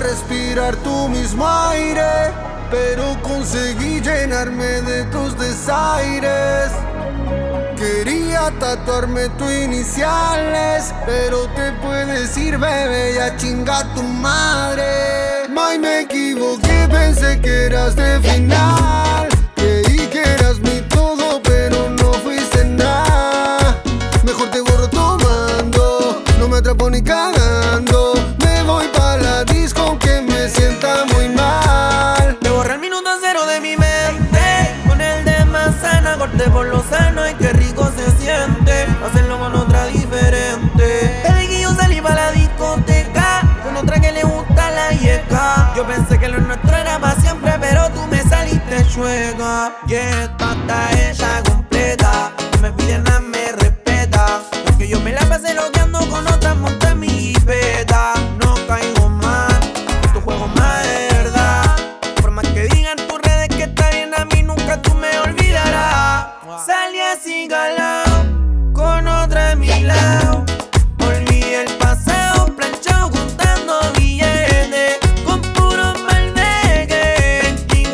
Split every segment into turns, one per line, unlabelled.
respirar tu mismo aire, pero conseguí llenarme de tus desaires. Quería tatuarme tus iniciales, pero te puedes ir, bebé, ya chinga tu madre. May, me equivoqué, pensé que eras de final. Creí que eras mi todo, pero no fuiste nada. Mejor te borro tomando, no me atrapo ni cagando. Me voy pa' la disco aunque me sienta muy mal.
Te borré el minuto cero de mi mente, con el de manzana, corté por lo sano y qué rico se siente hacerlo con otra diferente. Te dije yo salí pa' la discoteca con otra que le gusta la yeca. Yo pensé que lo nuestro era pa' siempre, pero tú me saliste chueca. Y esta está ella completa, no me pide nada, me respeta. Porque yo me la pasé loqueando con otras, monté mi jipeta. No caigo más, tu juego más de verdad. Por más que digan tus redes que está bien, a mí nunca tú me olvidarás. Salí así galao, con otra a mi lado. Olvidé el pasado, planchado, contando billetes, con puro malveque,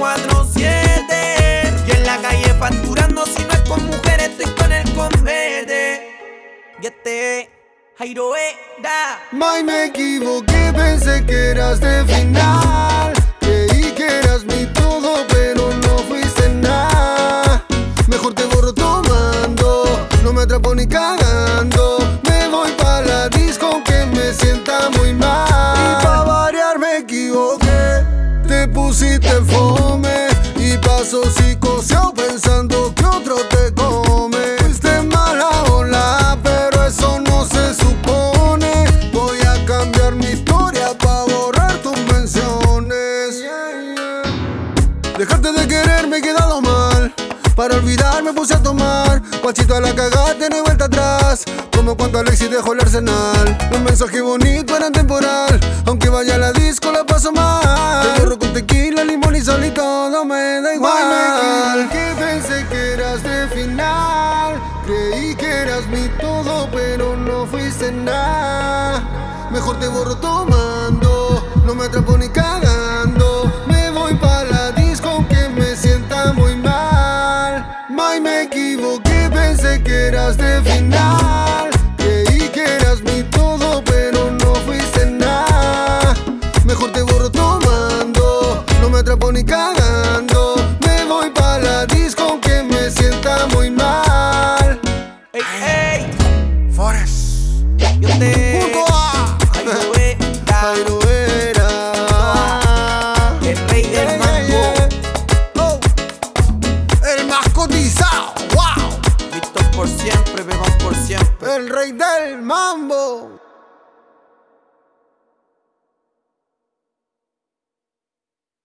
24/7. Y en la calle facturando, si no es con mujeres, estoy con el convete. Y este Jairo era.
May, me equivoqué, pensé que eras de final. Creí que eras mi todo, pero no fuiste nada. Mejor te borro tomando, no me atrapo ni cagando. Me voy pa' la disco aunque me sienta muy mal. Y pa' variar me equivoqué, te pusiste fome y paso psicoseado pensando que otro te come. Fuiste mala ola, pero eso no se supone. Voy a cambiar mi historia pa' borrar tus menciones. Dejarte de querer me he quedado mal. Para olvidar me puse a tomar. Guachito a la cagada, no hay vuelta atrás. Como cuando Alexis dejó el Arsenal. Los mensajes bonitos eran temporal. Aunque vaya a la disco la paso mal. Te borro con tequila, limón y sal y todo me da igual. May, me equivoqué, pensé que eras de final. Creí que eras mi todo, pero no fuiste nada. Mejor te borro tomando, no me atrapo ni cagando. Me voy pa' la disco aunque me sienta muy mal. May, me equivoqué, pensé que eras de final. Creí que eras mi todo, pero no fuiste nada. Mejor te borro tomando, no me atrapo ni cagando. Me voy pa' la disco aunque me sienta muy mal.
Ey, ey,
Forest,
yo te
junto a
Jairo
era
el rey del mambo,
Oh, el más cotizado, wow.
Víctor por siempre, pegón por siempre.
El rey del mambo.